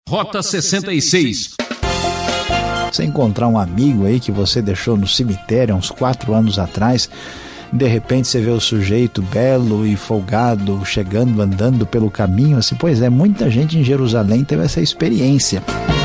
Rota 66. Você encontrar um amigo aí que você deixou no cemitério há uns 4 anos atrás, de repente você vê o sujeito belo e folgado chegando, andando pelo caminho, assim, pois é, muita gente em Jerusalém teve essa experiência.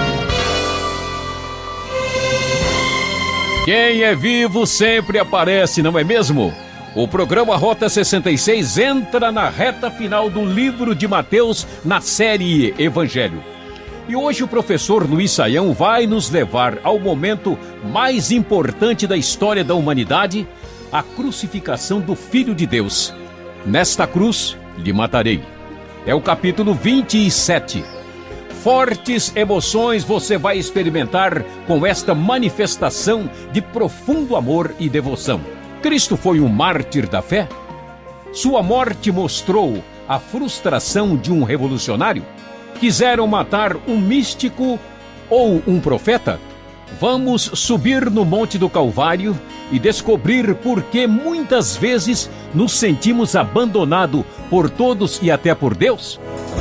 Quem é vivo sempre aparece, não é mesmo? O programa Rota 66 entra na reta final do livro de Mateus na série Evangelho. E hoje o professor Luiz Saião vai nos levar ao momento mais importante da história da humanidade, a crucificação do Filho de Deus. Nesta cruz lhe matarei. É o capítulo 27. Fortes emoções você vai experimentar com esta manifestação de profundo amor e devoção. Cristo foi um mártir da fé? Sua morte mostrou a frustração de um revolucionário? Quiseram matar um místico ou um profeta? Vamos subir no Monte do Calvário e descobrir por que muitas vezes nos sentimos abandonados por todos e até por Deus?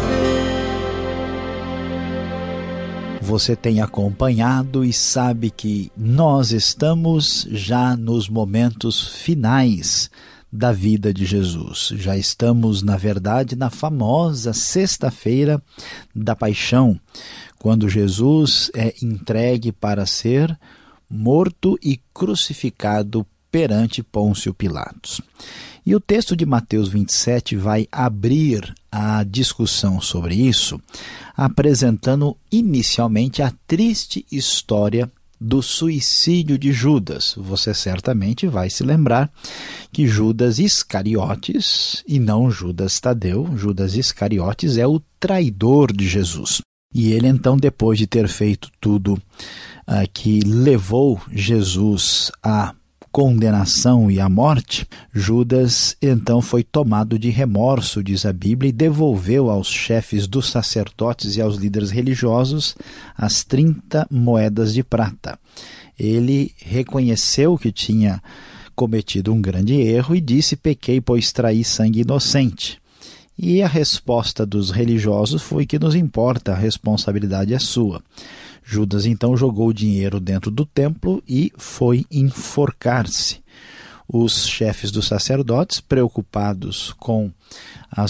Você tem acompanhado e sabe que nós estamos já nos momentos finais da vida de Jesus. Já estamos, na verdade, na famosa sexta-feira da paixão, quando Jesus é entregue para ser morto e crucificado perante Pôncio Pilatos. E o texto de Mateus 27 vai abrir a discussão sobre isso, apresentando inicialmente a triste história do suicídio de Judas. Você certamente vai se lembrar que Judas Iscariotes, e não Judas Tadeu, Judas Iscariotes é o traidor de Jesus. E ele então, depois de ter feito tudo que levou Jesus à condenação e à morte, Judas então foi tomado de remorso, diz a Bíblia, e devolveu aos chefes dos sacerdotes e aos líderes religiosos as 30 moedas de prata. Ele reconheceu que tinha cometido um grande erro e disse: pequei, pois traí sangue inocente. E a resposta dos religiosos foi: que nos importa, a responsabilidade é sua. Judas então jogou o dinheiro dentro do templo e foi enforcar-se. Os chefes dos sacerdotes, preocupados com as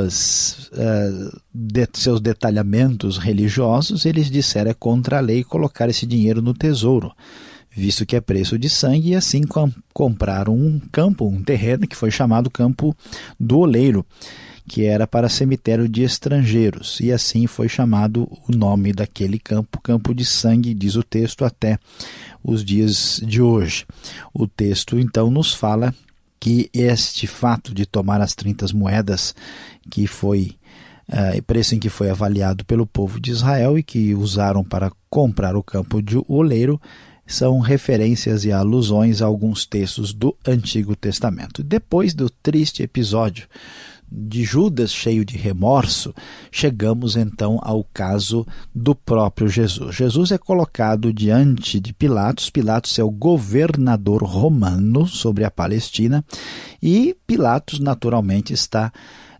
seus detalhamentos religiosos, eles disseram: é contra a lei colocar esse dinheiro no tesouro, visto que é preço de sangue, e assim compraram um campo, um terreno que foi chamado Campo do Oleiro, que era para cemitério de estrangeiros, e assim foi chamado o nome daquele campo, Campo de Sangue, diz o texto, até os dias de hoje. O texto então nos fala que este fato de tomar as 30 moedas, que foi preço em que foi avaliado pelo povo de Israel e que usaram para comprar o Campo de Oleiro, são referências e alusões a alguns textos do Antigo Testamento. Depois do triste episódio de Judas cheio de remorso, chegamos então ao caso do próprio Jesus. Jesus é colocado diante de Pilatos. Pilatos é o governador romano sobre a Palestina, e Pilatos naturalmente está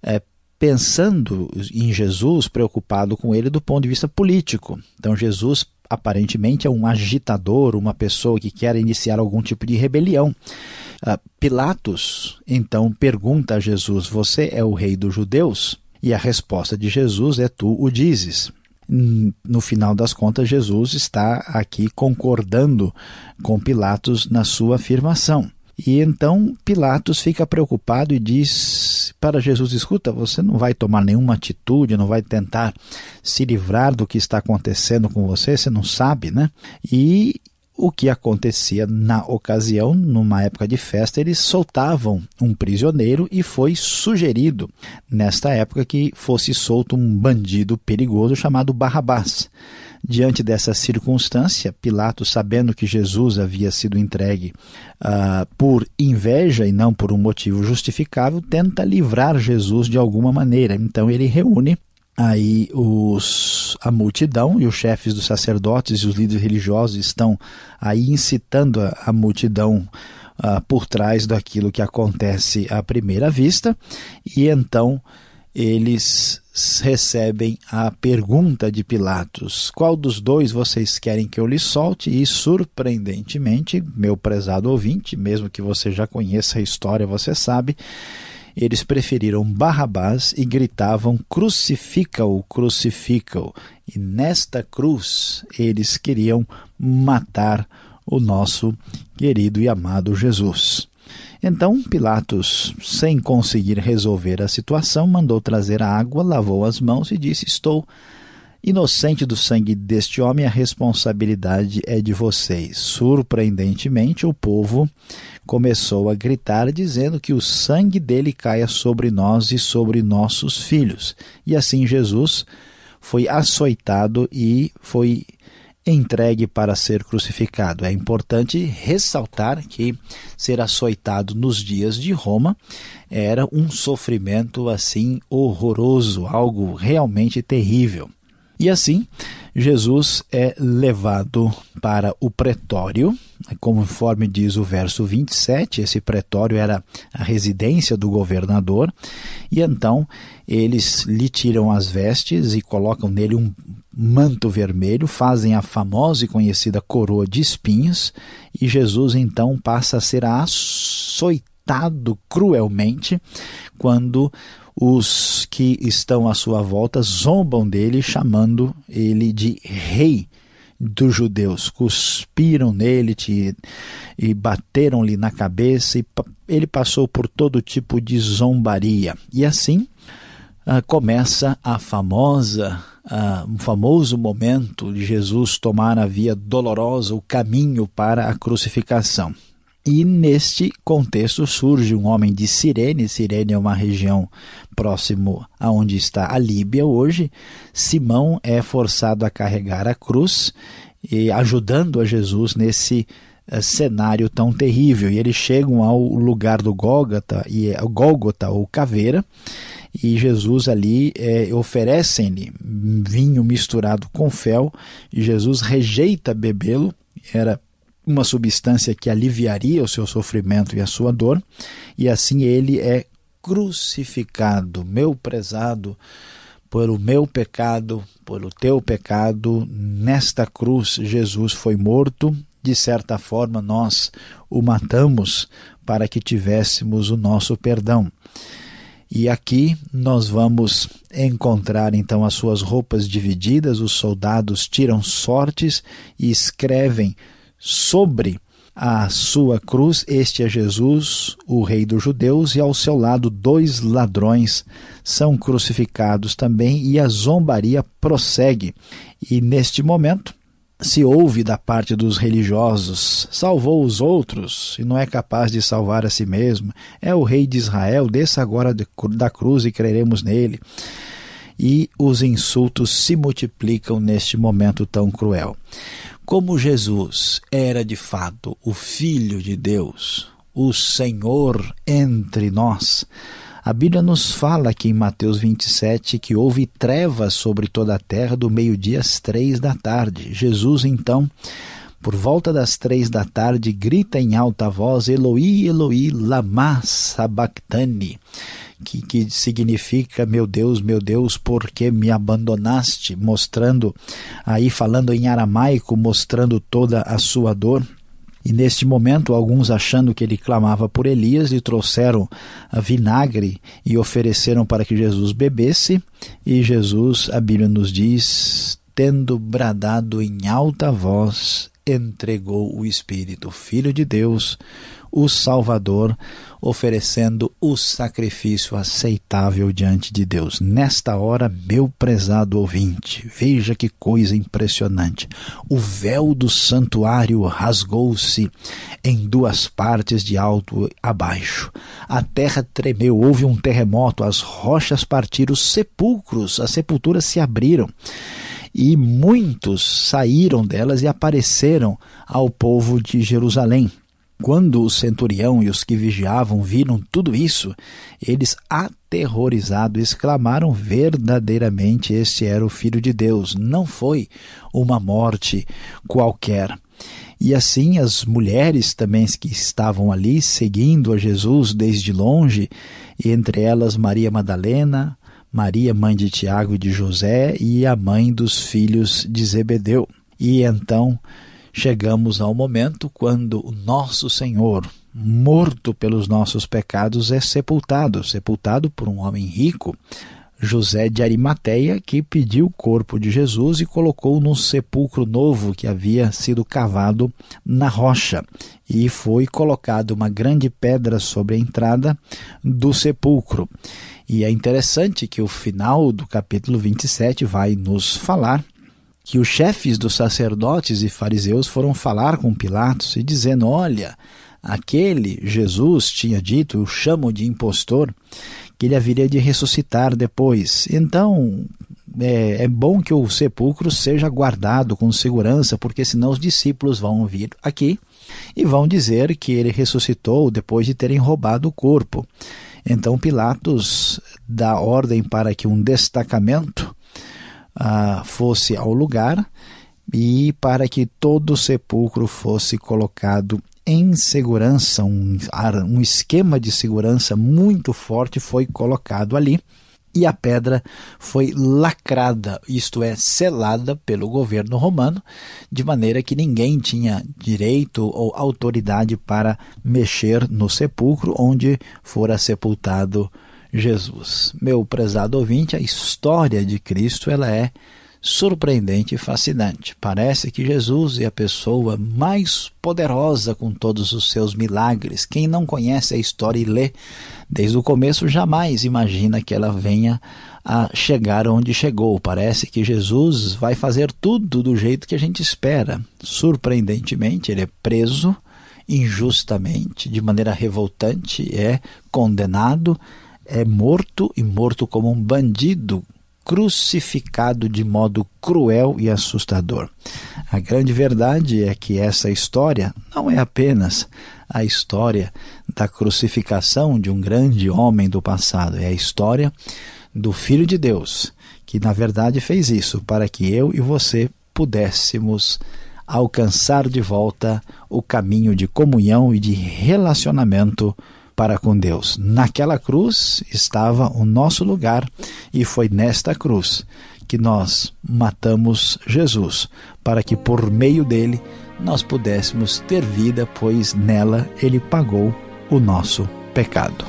pensando em Jesus, preocupado com ele do ponto de vista político. Então Jesus aparentemente é um agitador, uma pessoa que quer iniciar algum tipo de rebelião. Pilatos então pergunta a Jesus: você é o rei dos judeus? E a resposta de Jesus é: tu o dizes. No final das contas, Jesus está aqui concordando com Pilatos na sua afirmação. E então Pilatos fica preocupado e diz para Jesus: escuta, você não vai tomar nenhuma atitude, não vai tentar se livrar do que está acontecendo com você, você não sabe, né? E o que acontecia na ocasião, numa época de festa, eles soltavam um prisioneiro e foi sugerido, nesta época, que fosse solto um bandido perigoso chamado Barrabás. Diante dessa circunstância, Pilatos, sabendo que Jesus havia sido entregue por inveja e não por um motivo justificável, tenta livrar Jesus de alguma maneira. Então ele reúne aí a multidão, e os chefes dos sacerdotes e os líderes religiosos estão aí incitando a multidão por trás daquilo que acontece à primeira vista, e então eles recebem a pergunta de Pilatos: qual dos dois vocês querem que eu lhe solte? E surpreendentemente, meu prezado ouvinte, mesmo que você já conheça a história, você sabe, eles preferiram Barrabás e gritavam: crucifica-o, crucifica-o. E nesta cruz eles queriam matar o nosso querido e amado Jesus. Então Pilatos, sem conseguir resolver a situação, mandou trazer água, lavou as mãos e disse: estou inocente do sangue deste homem, a responsabilidade é de vocês. Surpreendentemente, o povo começou a gritar, dizendo que o sangue dele caia sobre nós e sobre nossos filhos. E assim Jesus foi açoitado e foi entregue para ser crucificado. É importante ressaltar que ser açoitado nos dias de Roma era um sofrimento assim horroroso, algo realmente terrível. E assim, Jesus é levado para o pretório, conforme diz o verso 27, esse pretório era a residência do governador, e então eles lhe tiram as vestes e colocam nele um manto vermelho, fazem a famosa e conhecida coroa de espinhos, e Jesus então passa a ser açoitado cruelmente quando os que estão à sua volta zombam dele, chamando ele de rei dos judeus. Cuspiram nele e bateram-lhe na cabeça, e ele passou por todo tipo de zombaria. E assim começa um famoso momento de Jesus tomar a via dolorosa, o caminho para a crucificação. E neste contexto surge um homem de Cirene. Cirene é uma região próximo a onde está a Líbia hoje. Simão é forçado a carregar a cruz, e ajudando a Jesus nesse cenário tão terrível. E eles chegam ao lugar do Gólgota, ou caveira, e Jesus ali oferecem-lhe vinho misturado com fel, e Jesus rejeita bebê-lo. Era uma substância que aliviaria o seu sofrimento e a sua dor, e assim ele é crucificado. Meu prezado, pelo meu pecado, pelo teu pecado, nesta cruz Jesus foi morto. De certa forma nós o matamos para que tivéssemos o nosso perdão. E aqui nós vamos encontrar então as suas roupas divididas. Os soldados tiram sortes e escrevem sobre a sua cruz: este é Jesus, o rei dos judeus, e ao seu lado 2 ladrões são crucificados também, e a zombaria prossegue. E neste momento se ouve da parte dos religiosos: salvou os outros e não é capaz de salvar a si mesmo, é o rei de Israel, desça agora da cruz e creremos nele. E os insultos se multiplicam neste momento tão cruel. Como Jesus era de fato o Filho de Deus, o Senhor entre nós, a Bíblia nos fala aqui em Mateus 27 que houve trevas sobre toda a terra do meio-dia às 3 da tarde. Jesus então, por volta das 3 da tarde, grita em alta voz: Eloi, Eloi, lama sabachthani, que significa: meu Deus, por que me abandonaste? Mostrando, aí falando em aramaico, mostrando toda a sua dor. E neste momento, alguns, achando que ele clamava por Elias, lhe trouxeram vinagre e ofereceram para que Jesus bebesse. E Jesus, a Bíblia nos diz, tendo bradado em alta voz, entregou o Espírito. Filho de Deus, o Salvador, oferecendo o sacrifício aceitável diante de Deus. Nesta hora, meu prezado ouvinte, veja que coisa impressionante. O véu do santuário rasgou-se em 2 partes, de alto a baixo. A terra tremeu, houve um terremoto, as rochas partiram, os sepulcros, as sepulturas se abriram. E muitos saíram delas e apareceram ao povo de Jerusalém. Quando o centurião e os que vigiavam viram tudo isso, eles, aterrorizados, exclamaram: verdadeiramente este era o Filho de Deus, não foi uma morte qualquer. E assim as mulheres também que estavam ali seguindo a Jesus desde longe, e entre elas Maria Madalena, Maria, mãe de Tiago e de José, e a mãe dos filhos de Zebedeu. E então chegamos ao momento quando o nosso Senhor, morto pelos nossos pecados, é sepultado por um homem rico, José de Arimateia, que pediu o corpo de Jesus e colocou num sepulcro novo que havia sido cavado na rocha. E foi colocada uma grande pedra sobre a entrada do sepulcro. E é interessante que o final do capítulo 27 vai nos falar que os chefes dos sacerdotes e fariseus foram falar com Pilatos e dizendo: olha, aquele Jesus tinha dito, eu chamo de impostor, que ele haveria de ressuscitar depois. Então, é bom que o sepulcro seja guardado com segurança, porque senão os discípulos vão vir aqui e vão dizer que ele ressuscitou depois de terem roubado o corpo. Então Pilatos dá ordem para que um destacamento fosse ao lugar e para que todo o sepulcro fosse colocado em segurança. Um esquema de segurança muito forte foi colocado ali e a pedra foi lacrada, isto é, selada pelo governo romano, de maneira que ninguém tinha direito ou autoridade para mexer no sepulcro onde fora sepultado Jesus. Meu prezado ouvinte, a história de Cristo ela é surpreendente e fascinante. Parece que Jesus é a pessoa mais poderosa com todos os seus milagres. Quem não conhece a história e lê desde o começo jamais imagina que ela venha a chegar onde chegou. Parece que Jesus vai fazer tudo do jeito que a gente espera. Surpreendentemente, ele é preso injustamente, de maneira revoltante, é condenado, é morto e morto como um bandido, crucificado de modo cruel e assustador. A grande verdade é que essa história não é apenas a história da crucificação de um grande homem do passado, é a história do Filho de Deus, que na verdade fez isso para que eu e você pudéssemos alcançar de volta o caminho de comunhão e de relacionamento para com Deus. Naquela cruz estava o nosso lugar e foi nesta cruz que nós matamos Jesus, para que por meio dele nós pudéssemos ter vida, pois nela ele pagou o nosso pecado.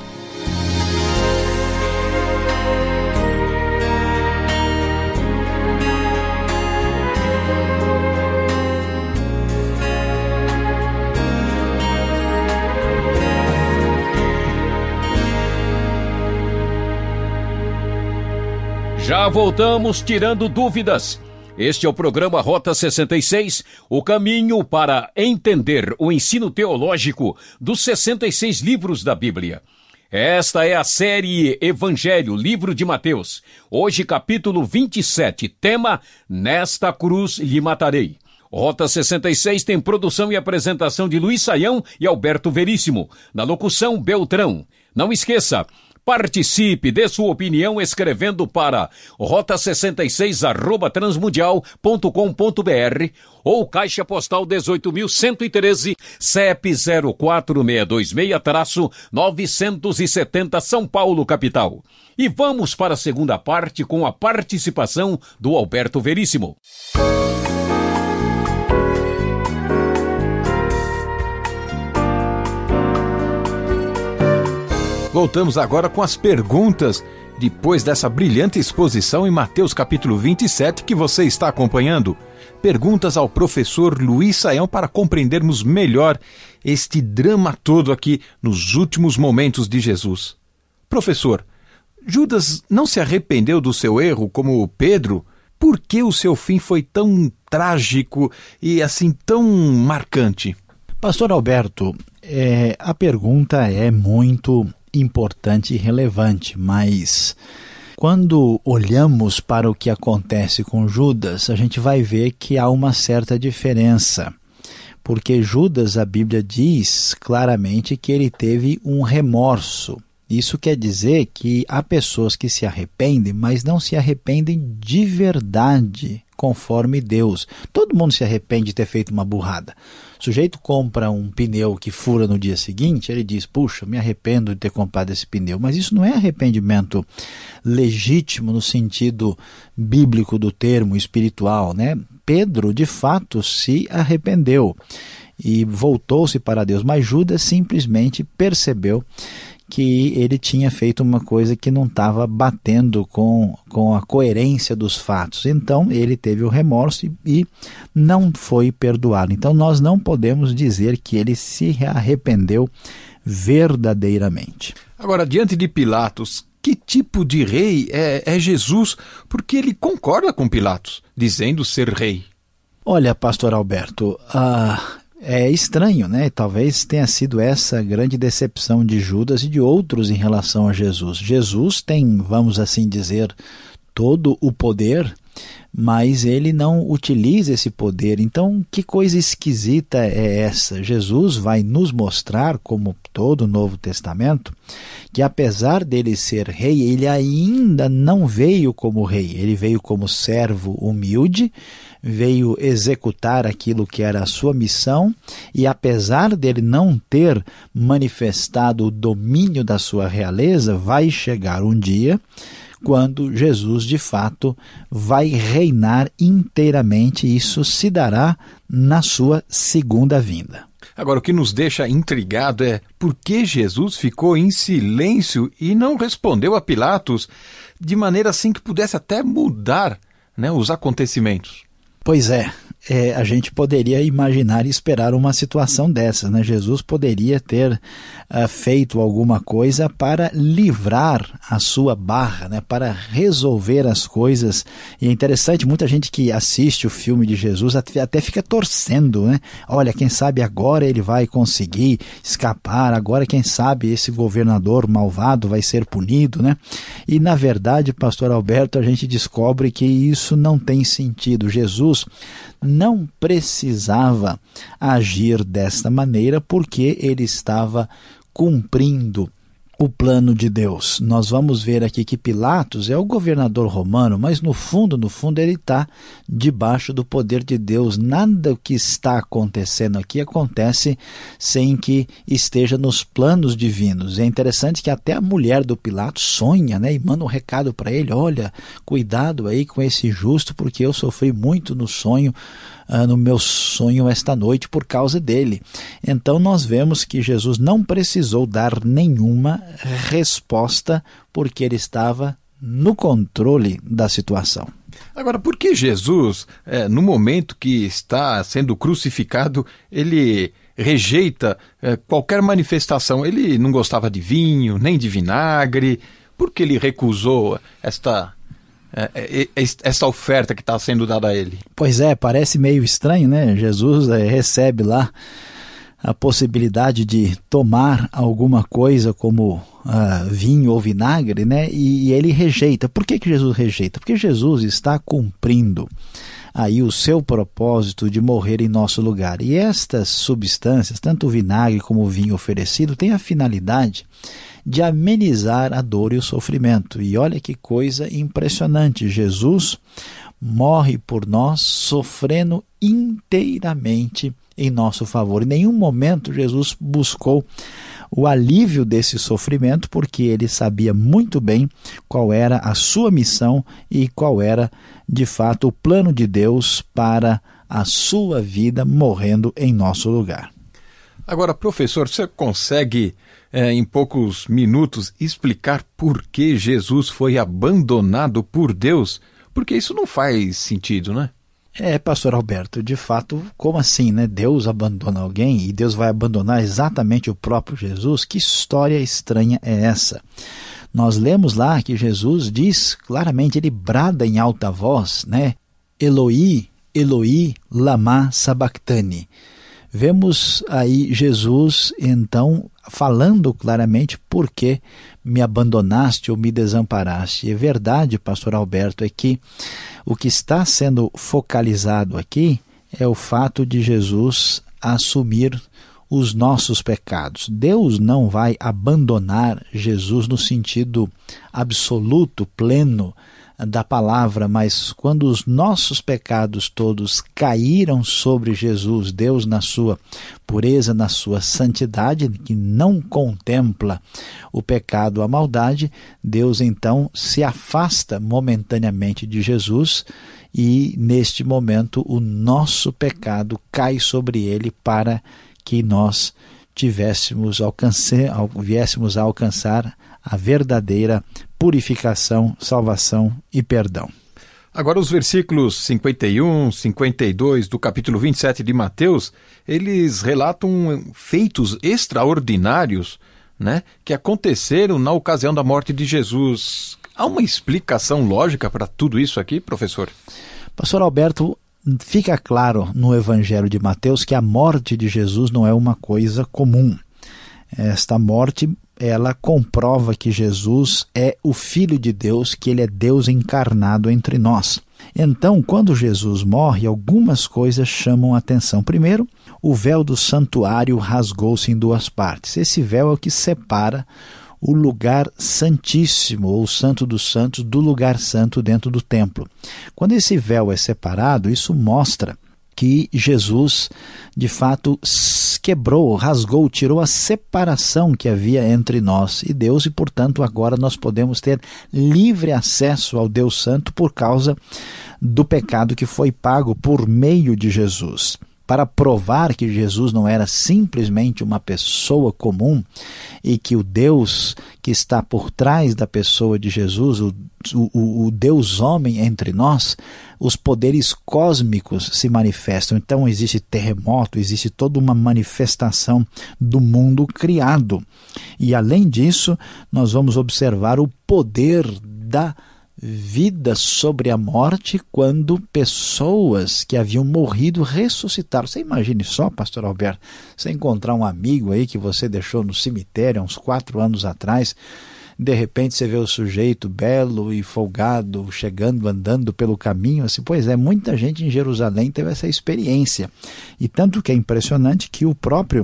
Já voltamos tirando dúvidas. Este é o programa Rota 66, o caminho para entender o ensino teológico dos 66 livros da Bíblia. Esta é a série Evangelho, livro de Mateus. Hoje, capítulo 27, tema: Nesta cruz lhe matarei. Rota 66 tem produção e apresentação de Luiz Saião e Alberto Veríssimo. Na locução, Beltrão. Não esqueça, participe, dê sua opinião escrevendo para rota66@transmundial.com.br ou Caixa Postal 18.113, CEP 04626-970 São Paulo, capital. E vamos para a segunda parte com a participação do Alberto Veríssimo. Voltamos agora com as perguntas, depois dessa brilhante exposição em Mateus capítulo 27 que você está acompanhando. Perguntas ao professor Luiz Saião para compreendermos melhor este drama todo aqui nos últimos momentos de Jesus. Professor, Judas não se arrependeu do seu erro como Pedro? Por que o seu fim foi tão trágico e assim tão marcante? Pastor Alberto, a pergunta é muito importante e relevante, mas quando olhamos para o que acontece com Judas, a gente vai ver que há uma certa diferença, porque Judas, a Bíblia diz claramente que ele teve um remorso, Isso quer dizer que há pessoas que se arrependem, mas não se arrependem de verdade, conforme Deus. Todo mundo se arrepende de ter feito uma burrada. O sujeito compra um pneu que fura no dia seguinte, ele diz, puxa, me arrependo de ter comprado esse pneu. Mas isso não é arrependimento legítimo no sentido bíblico do termo, espiritual, né? Pedro, de fato, se arrependeu e voltou-se para Deus, mas Judas simplesmente percebeu que ele tinha feito uma coisa que não estava batendo com a coerência dos fatos. Então, ele teve o remorso e não foi perdoado. Então, nós não podemos dizer que ele se arrependeu verdadeiramente. Agora, diante de Pilatos, que tipo de rei é Jesus? Porque ele concorda com Pilatos, dizendo ser rei. Olha, pastor Alberto, é estranho, né? Talvez tenha sido essa a grande decepção de Judas e de outros em relação a Jesus. Jesus tem, vamos assim dizer, todo o poder, mas ele não utiliza esse poder. Então, que coisa esquisita é essa? Jesus vai nos mostrar, como todo o Novo Testamento, que apesar dele ser rei, ele ainda não veio como rei. Ele veio como servo humilde, veio executar aquilo que era a sua missão, e apesar dele não ter manifestado o domínio da sua realeza, vai chegar um dia quando Jesus de fato vai reinar inteiramente, e isso se dará na sua segunda vinda. Agora, o que nos deixa intrigado é por que Jesus ficou em silêncio e não respondeu a Pilatos de maneira assim que pudesse até mudar, né, os acontecimentos. Pois é, a gente poderia imaginar e esperar uma situação dessa, né? Jesus poderia ter feito alguma coisa para livrar a sua barra, né? Para resolver as coisas. E é interessante, muita gente que assiste o filme de Jesus até fica torcendo, né? Olha, quem sabe agora ele vai conseguir escapar, agora quem sabe esse governador malvado vai ser punido, né? E na verdade, pastor Alberto, a gente descobre que isso não tem sentido. Jesus não precisava agir desta maneira porque ele estava cumprindo o plano de Deus. Nós vamos ver aqui que Pilatos é o governador romano, mas no fundo ele está debaixo do poder de Deus. Nada que está acontecendo aqui acontece sem que esteja nos planos divinos. É interessante que até a mulher do Pilatos sonha, né, e manda um recado para ele, olha, cuidado aí com esse justo, porque eu sofri muito no meu sonho esta noite por causa dele. Então nós vemos que Jesus não precisou dar nenhuma resposta porque ele estava no controle da situação. Agora, por que Jesus, no momento que está sendo crucificado, ele rejeita qualquer manifestação? Ele não gostava de vinho, nem de vinagre. Por que ele recusou essa oferta que está sendo dada a ele? Pois é, parece meio estranho, né? Jesus recebe lá a possibilidade de tomar alguma coisa como vinho ou vinagre, né? E ele rejeita. Por que Jesus rejeita? Porque Jesus está cumprindo aí o seu propósito de morrer em nosso lugar. E estas substâncias, tanto o vinagre como o vinho oferecido, têm a finalidade de amenizar a dor e o sofrimento. E olha que coisa impressionante, Jesus morre por nós sofrendo inteiramente em nosso favor. Em nenhum momento Jesus buscou o alívio desse sofrimento, porque ele sabia muito bem qual era a sua missão e qual era, de fato, o plano de Deus para a sua vida, morrendo em nosso lugar. Agora, professor, você consegue, em poucos minutos, explicar por que Jesus foi abandonado por Deus? Porque isso não faz sentido, né? Pastor Alberto, de fato, como assim, né? Deus abandona alguém e Deus vai abandonar exatamente o próprio Jesus? Que história estranha é essa? Nós lemos lá que Jesus diz claramente, ele brada em alta voz, né? Eloi, Eloi, lama sabachthani. Vemos aí Jesus, então, falando claramente por que me abandonaste ou me desamparaste. E a verdade, pastor Alberto, é que o que está sendo focalizado aqui é o fato de Jesus assumir os nossos pecados. Deus não vai abandonar Jesus no sentido absoluto, pleno da palavra, mas quando os nossos pecados todos caíram sobre Jesus, Deus na sua pureza, na sua santidade, que não contempla o pecado, a maldade, Deus então se afasta momentaneamente de Jesus e neste momento o nosso pecado cai sobre ele para que nós viéssemos a alcançar a verdadeira purificação, salvação e perdão. Agora os versículos 51, 52 do capítulo 27 de Mateus, eles relatam feitos extraordinários, né, que aconteceram na ocasião da morte de Jesus. Há uma explicação lógica para tudo isso aqui, professor? Pastor Alberto, fica claro no Evangelho de Mateus que a morte de Jesus não é uma coisa comum. Esta morte, ela comprova que Jesus é o Filho de Deus, que ele é Deus encarnado entre nós. Então, quando Jesus morre, algumas coisas chamam a atenção. Primeiro, o véu do santuário rasgou-se em duas partes. Esse véu é o que separa o lugar santíssimo, ou santo dos santos, do lugar santo dentro do templo. Quando esse véu é separado, isso mostra que Jesus, de fato, quebrou, rasgou, tirou a separação que havia entre nós e Deus, e, portanto, agora nós podemos ter livre acesso ao Deus Santo por causa do pecado que foi pago por meio de Jesus. Para provar que Jesus não era simplesmente uma pessoa comum e que o Deus que está por trás da pessoa de Jesus, o Deus homem entre nós, os poderes cósmicos se manifestam. Então existe terremoto, existe toda uma manifestação do mundo criado. E além disso, nós vamos observar o poder da vida sobre a morte quando pessoas que haviam morrido ressuscitaram. Você imagine só, pastor Alberto, você encontrar um amigo aí que você deixou no cemitério há uns 4 anos atrás, de repente você vê o sujeito belo e folgado, chegando, andando pelo caminho, assim, pois é, muita gente em Jerusalém teve essa experiência. E tanto que é impressionante que o próprio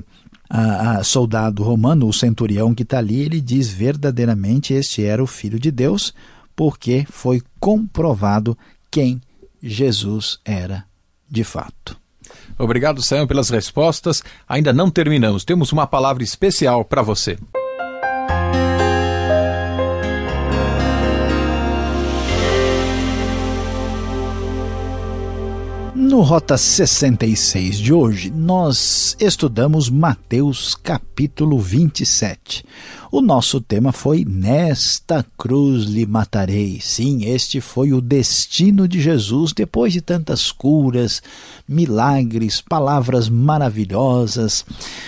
soldado romano, o centurião que está ali, ele diz verdadeiramente este era o Filho de Deus, porque foi comprovado quem Jesus era de fato. Obrigado, Sayão, pelas respostas. Ainda não terminamos. Temos uma palavra especial para você. No Rota 66 de hoje, nós estudamos Mateus capítulo 27. O nosso tema foi Nesta cruz lhe matarei. Sim, este foi o destino de Jesus depois de tantas curas, milagres, palavras maravilhosas,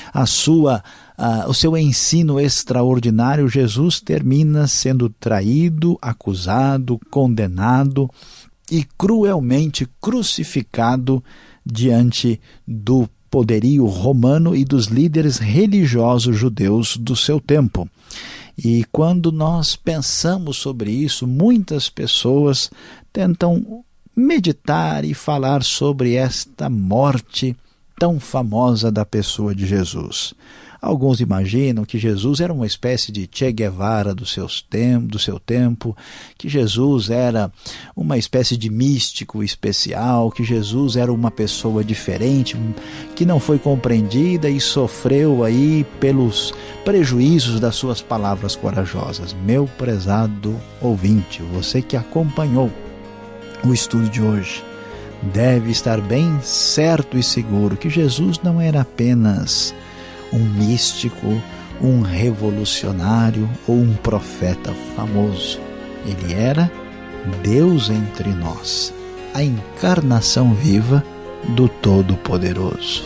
o seu ensino extraordinário. Jesus termina sendo traído, acusado, condenado e cruelmente crucificado diante do poderio romano e dos líderes religiosos judeus do seu tempo. E quando nós pensamos sobre isso, muitas pessoas tentam meditar e falar sobre esta morte tão famosa da pessoa de Jesus. Alguns imaginam que Jesus era uma espécie de Che Guevara do seu tempo, que Jesus era uma espécie de místico especial, que Jesus era uma pessoa diferente, que não foi compreendida e sofreu aí pelos prejuízos das suas palavras corajosas. Meu prezado ouvinte, você que acompanhou o estudo de hoje, deve estar bem certo e seguro que Jesus não era apenas um místico, um revolucionário ou um profeta famoso. Ele era Deus entre nós, a encarnação viva do Todo-Poderoso.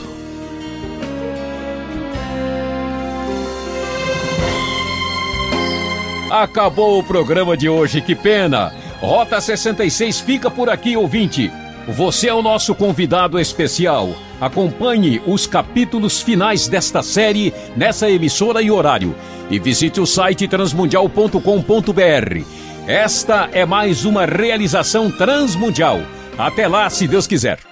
Acabou o programa de hoje, que pena! Rota 66 fica por aqui, ouvinte. Você é o nosso convidado especial. Acompanhe os capítulos finais desta série nessa emissora e horário. E visite o site transmundial.com.br. Esta é mais uma realização transmundial. Até lá, se Deus quiser.